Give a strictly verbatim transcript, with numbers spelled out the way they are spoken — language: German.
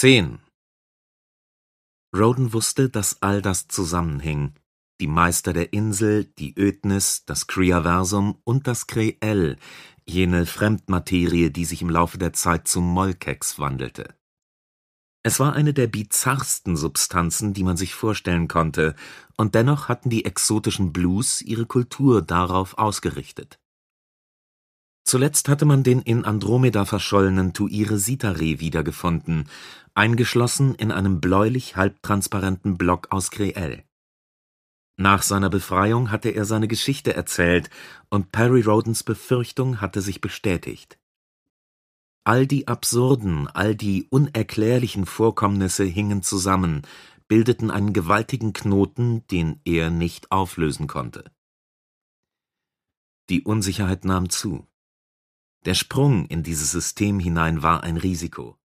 zehn. Roden wusste, dass all das zusammenhing: die Meister der Insel, die Ödnis, das Kriaversum und das Kreel, jene Fremdmaterie, die sich im Laufe der Zeit zu Mollkeks wandelte. Es war eine der bizarrsten Substanzen, die man sich vorstellen konnte, und dennoch hatten die exotischen Blues ihre Kultur darauf ausgerichtet. Zuletzt hatte man den in Andromeda verschollenen Tuire Sitare wiedergefunden, eingeschlossen in einem bläulich-halbtransparenten Block aus Kreel. Nach seiner Befreiung hatte er seine Geschichte erzählt, und Perry Rodens Befürchtung hatte sich bestätigt. All die absurden, all die unerklärlichen Vorkommnisse hingen zusammen, bildeten einen gewaltigen Knoten, den er nicht auflösen konnte. Die Unsicherheit nahm zu. Der Sprung in dieses System hinein war ein Risiko.